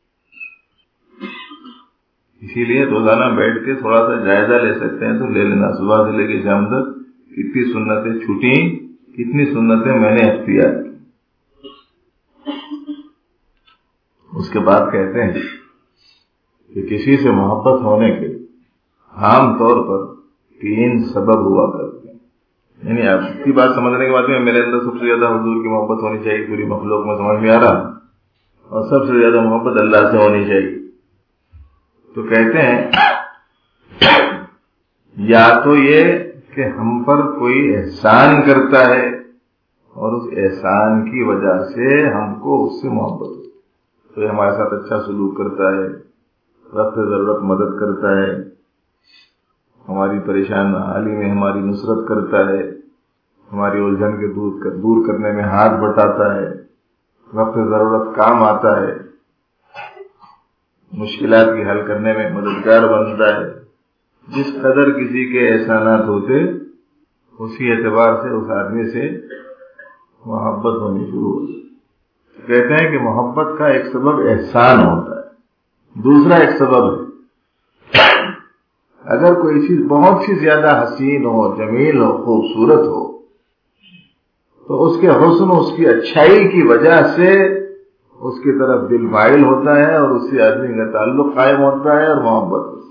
اسی لیے روزانہ بیٹھ کے تھوڑا سا جائزہ لے سکتے ہیں تو لے لینا، صبح سے لے کے شام تک کتنی سنتیں چھوٹی، کتنی سنتیں میں نے اختیار کی. اس کے بعد کہتے ہیں کہ کسی سے محبت ہونے کے عام طور پر تین سبب ہوا کرتے ہیں. یعنی آپ کی بات سمجھنے کے بعد میں میرے اندر سب سے زیادہ حضور کی محبت ہونی چاہیے، پوری مخلوق میں سمجھ میں آ رہا، اور سب سے زیادہ محبت اللہ سے ہونی چاہیے. تو کہتے ہیں یا تو یہ کہ ہم پر کوئی احسان کرتا ہے اور اس احسان کی وجہ سے ہم کو اس سے محبت ہوتی، تو یہ ہمارے ساتھ اچھا سلوک کرتا ہے، وقت ضرورت مدد کرتا ہے، ہماری پریشان حالی میں ہماری نصرت کرتا ہے، ہماری الجھن کے دور کرنے میں ہاتھ بٹاتا ہے، وقت ضرورت کام آتا ہے، مشکلات کی حل کرنے میں مددگار بنتا ہے. جس قدر کسی کے احسانات ہوتے اسی اعتبار سے اس آدمی سے محبت ہونی شروع ہوتی. کہتے ہیں کہ محبت کا ایک سبب احسان ہوتا ہے. دوسرا ایک سبب ہے اگر کوئی چیز بہت سی زیادہ حسین ہو، جمیل ہو، خوبصورت ہو تو اس کے حسن، اس کی اچھائی کی وجہ سے اس کی طرف دل مائل ہوتا ہے اور اس سے آدمی کا تعلق قائم ہوتا ہے اور محبت ہوتی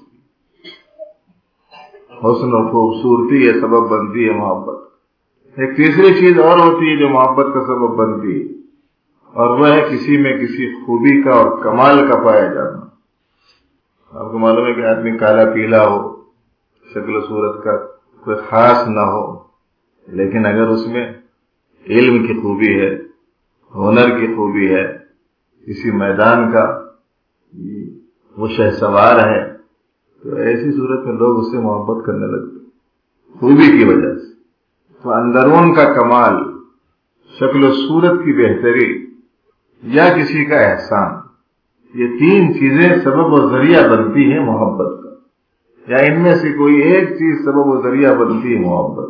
ہے. حسن و خوبصورتی یہ سبب بنتی ہے محبت. ایک تیسری چیز اور ہوتی ہے جو محبت کا سبب بنتی ہے، اور وہ ہے کسی میں کسی خوبی کا اور کمال کا پایا جانا. آپ کو معلوم ہے کہ آدمی کالا پیلا ہو، شکل و صورت کا کوئی خاص نہ ہو، لیکن اگر اس میں علم کی خوبی ہے، ہنر کی خوبی ہے، کسی میدان کا وہ شہسوار ہے، تو ایسی صورت میں لوگ اس سے محبت کرنے لگتے خوبی کی وجہ سے. تو اندرون کا کمال، شکل و صورت کی بہتری یا کسی کا احسان، یہ تین چیزیں سبب و ذریعہ بنتی ہیں محبت کا، یا ان میں سے کوئی ایک چیز سبب و ذریعہ بنتی ہے محبت.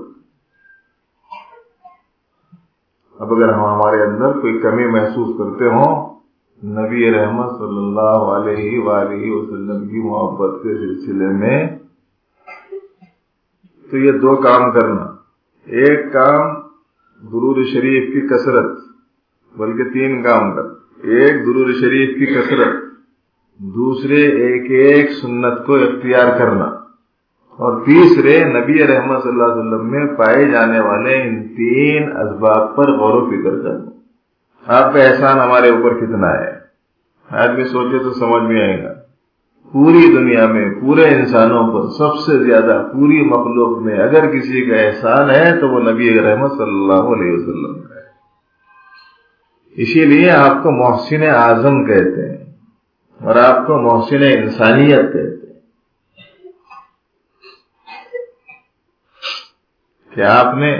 اب اگر ہم ہمارے اندر کوئی کمی محسوس کرتے ہوں نبی رحمت صلی اللہ علیہ وآلہ وسلم کی محبت کے سلسلے میں، تو یہ دو کام کرنا. ایک کام درود شریف کی کثرت، بلکہ تین کام کر. ایک درود شریف کی کثرت، دوسرے ایک ایک سنت کو اختیار کرنا، اور تیسرے نبی رحمت صلی اللہ علیہ وسلم میں پائے جانے والے ان تین اسباب پر غور و فکر کرنا. آپ کا احسان ہمارے اوپر کتنا ہے؟ آدمی سوچے تو سمجھ میں آئے گا. پوری دنیا میں، پورے انسانوں پر سب سے زیادہ پوری مخلوق میں اگر کسی کا احسان ہے تو وہ نبی رحمت صلی اللہ علیہ وسلم کا ہے. اسی لیے آپ کو محسن اعظم کہتے ہیں اور آپ کو محسن انسانیت کہتے ہیں کہ آپ نے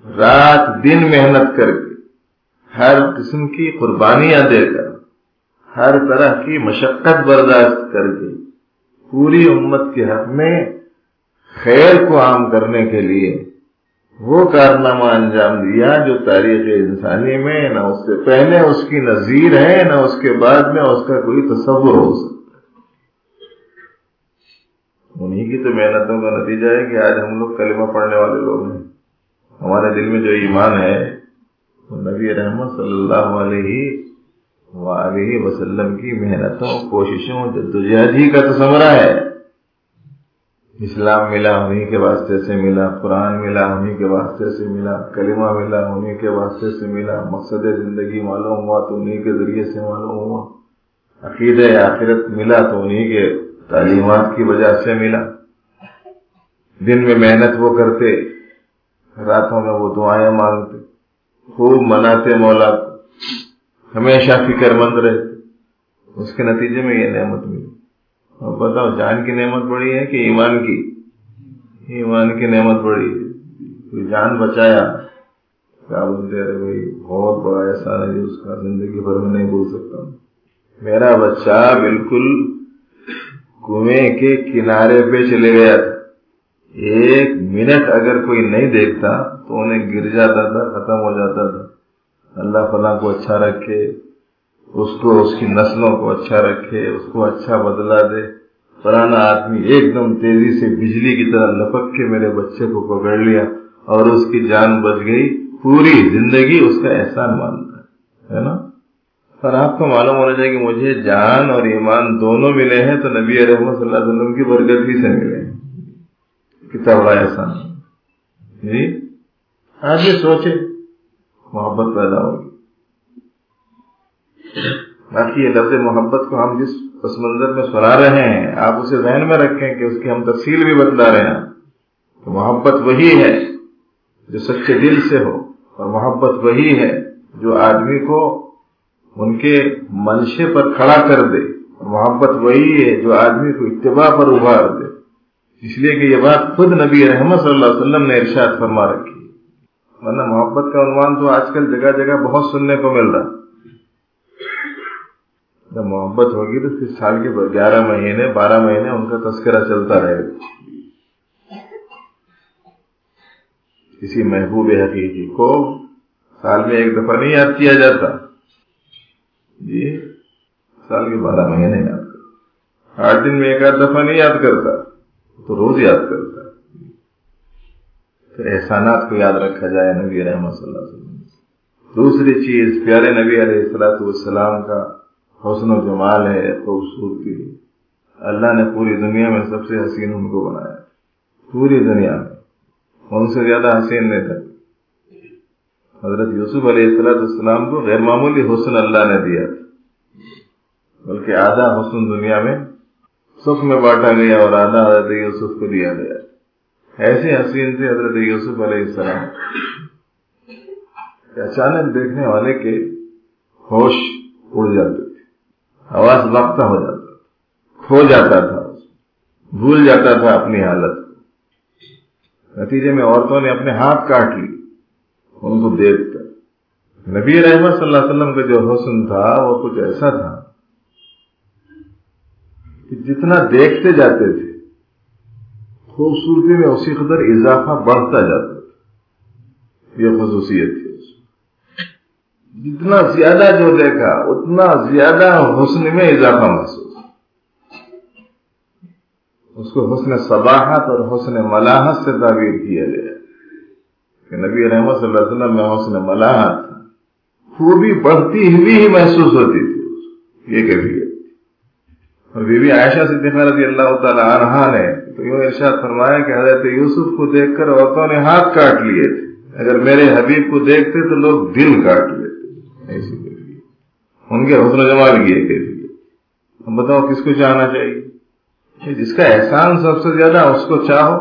رات دن محنت کر کے، ہر قسم کی قربانیاں دے کر، ہر طرح کی مشقت برداشت کر کے پوری امت کے حق میں خیر کو عام کرنے کے لیے وہ کارنامہ انجام دیا جو تاریخ انسانی میں نہ اس سے پہلے اس کی نظیر ہے، نہ اس کے بعد میں اس کا کوئی تصور ہو سکتا۔ انہی کی تو محنتوں کا نتیجہ ہے کہ آج ہم لوگ کلمہ پڑھنے والے لوگ ہیں۔ ہمارے دل میں جو ایمان ہے وہ نبی رحمت صلی اللہ علیہ وآلہ وسلم کی محنتوں، کوششوں، جدوجہد ہی کا تو ثمرہ ہے۔ اسلام ملا انہی کے واسطے سے ملا، قرآن ملا انہی کے واسطے سے ملا، کلمہ ملا انہی کے واسطے سے ملا، مقصد زندگی معلوم ہوا تو انہی کے ذریعے سے معلوم ہوا، عقیدہ آخرت ملا تو انہی کے تعلیمات کی وجہ سے ملا۔ دن میں محنت وہ کرتے، راتوں میں وہ دعائیں مانگتے، خوب مناتے مولا کو، ہمیشہ فکر مند رہتے، اس کے نتیجے میں یہ نعمت ملی۔ اور بتاؤ جان کی نعمت بڑی ہے کہ ایمان کی؟ ایمان کی نعمت بڑی ہے۔ کوئی جان بچایا، کیا بولتے ارے بھائی بہت بڑا احسان ہے جو اس کا زندگی بھر میں نہیں بھول سکتا ہوں۔ میرا بچہ بالکل کنویں کے کنارے پہ چلے گیا تھا، ایک منٹ اگر کوئی نہیں دیکھتا تو انہیں گر جاتا تھا، ختم ہو جاتا تھا۔ اللہ فلاں کو اچھا رکھے، اس کو اس کی نسلوں کو اچھا رکھے، اس کو اچھا بدلہ دے۔ فلانا آدمی ایک دم تیزی سے بجلی کی طرح لپک کے میرے بچے کو پکڑ لیا اور اس کی جان بچ گئی، پوری زندگی اس کا احسان مانتا ہے نا۔ اور آپ کو معلوم ہونا چاہیے کہ مجھے جان اور ایمان دونوں ملے ہیں تو نبی رحمت صلی اللہ علیہ وسلم کی برکت ہی سے ملے ہیں۔ کتنا بڑا احسان جی۔ آج یہ سوچے محبت پیدا ہوگی۔ باقی یہ لفظ محبت کو ہم جس پس منظر میں سنا رہے ہیں آپ اسے ذہن میں رکھیں کہ اس کی ہم تفصیل بھی بتلا رہے ہیں۔ تو محبت وہی ہے جو سچے دل سے ہو، اور محبت وہی ہے جو آدمی کو ان کے منشے پر کھڑا کر دے، اور محبت وہی ہے جو آدمی کو اتباع پر ابھار دے۔ اس لیے کہ یہ بات خود نبی رحمت صلی اللہ علیہ وسلم نے ارشاد فرما رکھی، ورنہ محبت کا عنوان تو آج کل جگہ جگہ بہت سننے کو مل رہا۔ جب محبت ہوگی تو پھر سال کے گیارہ مہینے بارہ مہینے ان کا تذکرہ چلتا رہے گا۔ کسی محبوب حقیقی کو سال میں ایک دفعہ نہیں یاد کیا جاتا جی، سال کے بارہ مہینے یاد کرتا، آٹھ دن میں ایک آدھ دفعہ نہیں یاد کرتا تو روز یاد کرتا۔ تو احسانات کو یاد رکھا جائے نبی رحمت صلی اللہ علیہ وسلم۔ دوسری چیز پیارے نبی علیہ الصلوۃ والسلام کا حسن و جمال ہے، خوبصورتی۔ اللہ نے پوری دنیا میں سب سے حسین ان کو بنایا، پوری دنیا میں ان سے زیادہ حسین نہیں تھا۔ حضرت یوسف علیہ السلام کو غیر معمولی حسن اللہ نے دیا تھا، بلکہ آدھا حسن دنیا میں سکھ میں بانٹا گیا اور آدھا حضرت یوسف کو دیا گیا۔ ایسے حسین تھے حضرت یوسف علیہ السلام کہ اچانک دیکھنے والے کے ہوش اڑ جاتے تھے، حواس باختہ ہو جاتا تھا، کھو جاتا تھا، بھول جاتا تھا اپنی حالت کو۔ نتیجے میں عورتوں نے اپنے ہاتھ کاٹ لی ان کو دیکھ کر۔ نبی رحمت صلی اللہ علیہ وسلم کا جو حسن تھا وہ کچھ ایسا تھا کہ جتنا دیکھتے جاتے تھے خوبصورتی میں اسی قدر اضافہ بڑھتا جاتا تھا۔ یہ خصوصیت تھی، جتنا زیادہ جو دیکھا اتنا زیادہ حسن میں اضافہ محسوس۔ اس کو حسن صباحت اور حسن ملاحت سے تعبیر کیا گیا کہ نبی رحمت صلی اللہ علیہ وسلم میں حسن ملاحت خوبی بڑھتی ہوئی ہی محسوس ہوتی تھی، یہ کیفیت۔ اور بی بی عائشہ صدیقہ رضی اللہ تعالی عنہا نے تو یوں ارشاد فرمایا کہ حضرت یوسف کو دیکھ کر عورتوں نے ہاتھ کاٹ لیے تھے، اگر میرے حبیب کو دیکھتے تو لوگ دل کاٹ لیتے۔ ایسی کیفیت ان کے حسن و جمال کی یہ کیفیت۔ اب بتاؤ کس کو چاہنا چاہیے؟ جس کا احسان سب سے زیادہ اس کو چاہو۔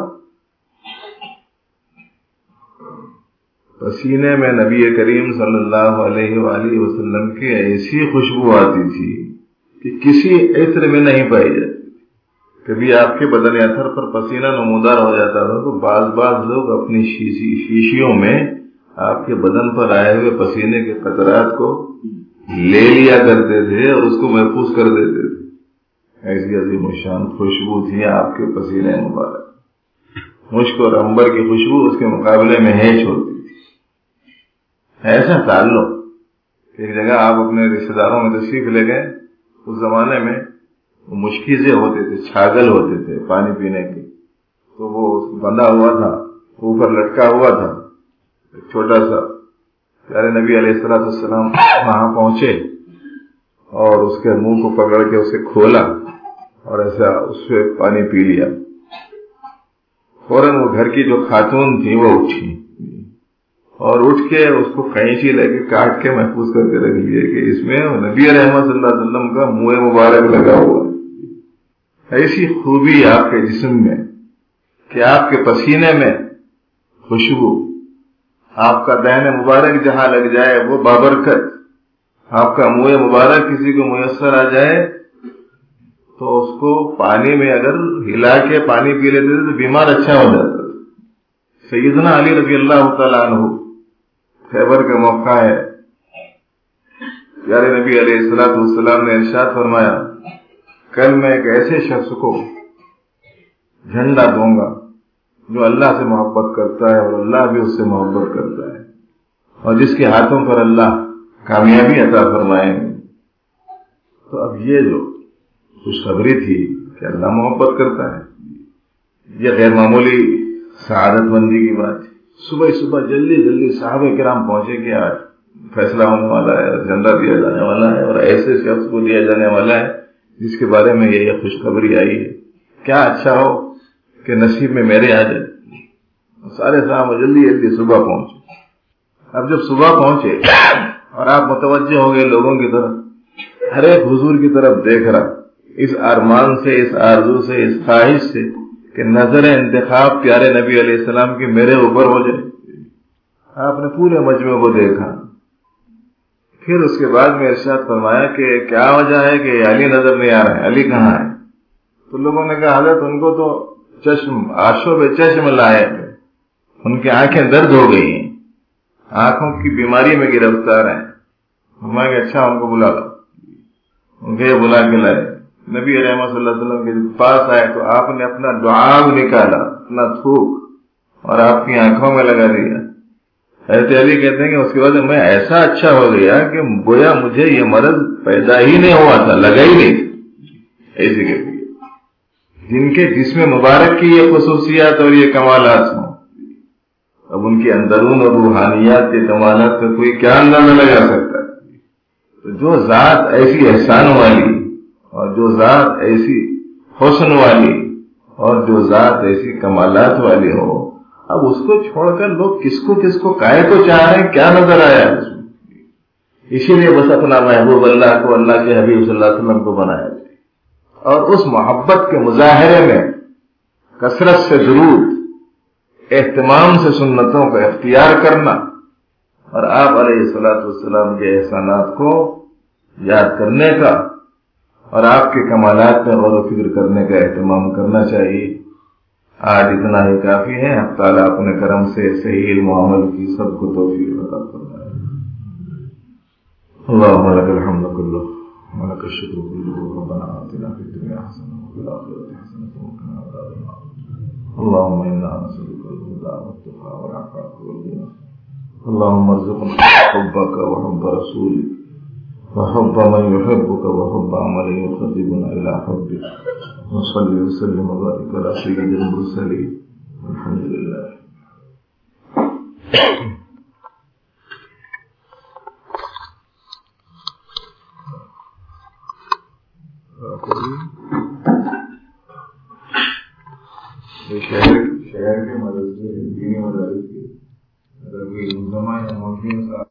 پسینے میں نبی کریم صلی اللہ علیہ وآلہ وسلم کی ایسی خوشبو آتی تھی کہ کسی عطر میں نہیں پائی جاتی۔ کبھی آپ کے بدن اثر پر پسینہ نمودار ہو جاتا تھا تو بعض بعض لوگ اپنی شیشی شیشیوں میں آپ کے بدن پر آئے ہوئے پسینے کے قطرات کو لے لیا کرتے تھے اور اس کو محفوظ کر دیتے تھے. ایسی عظیم الشان خوشبو تھی آپ کے پسینے مبارک. مشک اور عنبر کی خوشبو اس کے مقابلے میں ہیچ ہوتی تھی. ایسا تعلق. ایک جگہ آپ اپنے رشتے داروں میں تشریف لے گئے. اس زمانے میں وہ مشکیزیں ہوتے تھے, چھاگل ہوتے تھے پانی پینے کے, تو وہ بندھا ہوا تھا, اوپر لٹکا ہوا تھا ایک چھوٹا سا. پیارے نبی علیہ الصلوۃ والسلام وہاں پہنچے اور اس کے منہ کو پکڑ کے اسے کھولا اور ایسا اس سے پانی پی لیا. فوراً وہ گھر کی جو خاتون تھی وہ اٹھی اور اٹھ کے اس کو قینچی لے کے کاٹ کے محفوظ کر کے رکھ لیے کہ اس میں نبی رحمت صلی اللہ علیہ وسلم کا منہ مبارک لگا ہوا. ایسی خوبی آپ کے جسم میں کہ آپ کے پسینے میں خوشبو, آپ کا دہن مبارک جہاں لگ جائے وہ بابرکت, آپ کا منہ مبارک کسی کو میسر آ جائے تو اس کو پانی میں اگر ہلا کے پانی پی لیتے تھے تو بیمار اچھا ہو جاتا تھا. سیدنا علی رضی اللہ تعالیٰ عنہ, خیبر کا موقع ہے, پیارے نبی علیہ الصلوۃ والسلام نے ارشاد فرمایا کل میں ایک ایسے شخص کو جھنڈا دوں گا جو اللہ سے محبت کرتا ہے اور اللہ بھی اس سے محبت کرتا ہے, اور جس کے ہاتھوں پر اللہ کامیابی عطا فرمائیں گے. تو اب یہ جو خوشخبری تھی کہ اللہ محبت کرتا ہے, یہ غیر معمولی سعادت مندی کی بات ہے. صبح صبح جلدی جلدی صحابہ کرام پہنچے کہ آج فیصلہ ہونے والا ہے, جھنڈا دیا جانے والا ہے اور ایسے شخص کو دیا جانے والا ہے جس کے بارے میں یہ خوشخبری آئی ہے. کیا اچھا ہو کہ نصیب میں میرے آ جائے. سارے صحابہ جلدی جلدی صبح پہنچے. اب جب صبح پہنچے اور آپ متوجہ ہو گئے لوگوں کی طرف, ہر ایک حضور کی طرف دیکھ رہا اس ارمان سے, اس آرزو سے, اس خواہش سے کہ نظر انتخاب پیارے نبی علیہ السلام کی میرے اوپر ہو جائے. آپ نے پورے مجمع کو دیکھا. پھر اس کے بعد میں ارشاد فرمایا کہ کیا وجہ ہے کہ علی نظر نہیں آ رہا ہے, علی کہاں ہے؟ تو لوگوں نے کہا حضرت ان کو تو چشم آشو بے چشم لائے, ان کی آنکھیں درد ہو گئی ہیں, آنکھوں کی بیماری میں گرفتار ہیں. ہمارے کہ اچھا ان کو بلا لو. ان کے بلا کے لائے. نبی رحمت صلی اللہ علیہ وسلم کے پاس آئے تو آپ نے اپنا دعا نکالا, اپنا تھوک اور آپ کی آنکھوں میں لگا دیا. حضرت علی کہتے ہیں کہ اس کے بعد میں ایسا اچھا ہو گیا کہ گویا مجھے یہ مرض پیدا ہی نہیں ہوا تھا, لگا ہی نہیں. ایسے کہتے ہیں جن کے جسم مبارک کی یہ خصوصیات اور یہ کمالات ہوں, اب ان کی اندرون اور روحانیات کے کمالات کا کوئی کیا اندازہ لگا سکتا ہے. تو جو ذات ایسی احسان والی اور جو ذات ایسی حسن والی اور جو ذات ایسی کمالات والی ہو, اب اس کو چھوڑ کر لوگ کس کو کس کو کائے کو چاہ رہے ہیں, کیا نظر آیا اس میں. اسی لیے بس اپنا محبوب اللہ کو, اللہ کے حبیب صلی اللہ علیہ وسلم کو بنایا جائے اور اس محبت کے مظاہرے میں کثرت سے درود, اہتمام سے سنتوں کا اختیار کرنا اور آپ علیہ الصلوۃ والسلام کے احسانات کو یاد کرنے کا اور آپ کے کمالات میں غور و فکر کرنے کا اہتمام کرنا چاہیے. آج اتنا ہی کافی ہے. اب تعالیٰ اپنے کرم سے صحیح علم و عمل کی سب کو توفیق عطا فرمائے. اللهم لك الحمد كله ولك الشكر كله. ربنا آتنا في الدنيا حسنة وفي الآخرة حسنة وقنا عذاب النار. اللهم إنا نسألك الهدى والتقى والعفاف والغنى. اللهم ارزقنا حبك وحب رسولك وحب من يحبك وحب عمل يقربنا إلى حبك. وصلي وسلم وبارك على سيد المرسلين والحمد لله. شہر شہر کے مدرسے دینی مدارس کے اگر کوئی منظمہ یا موقع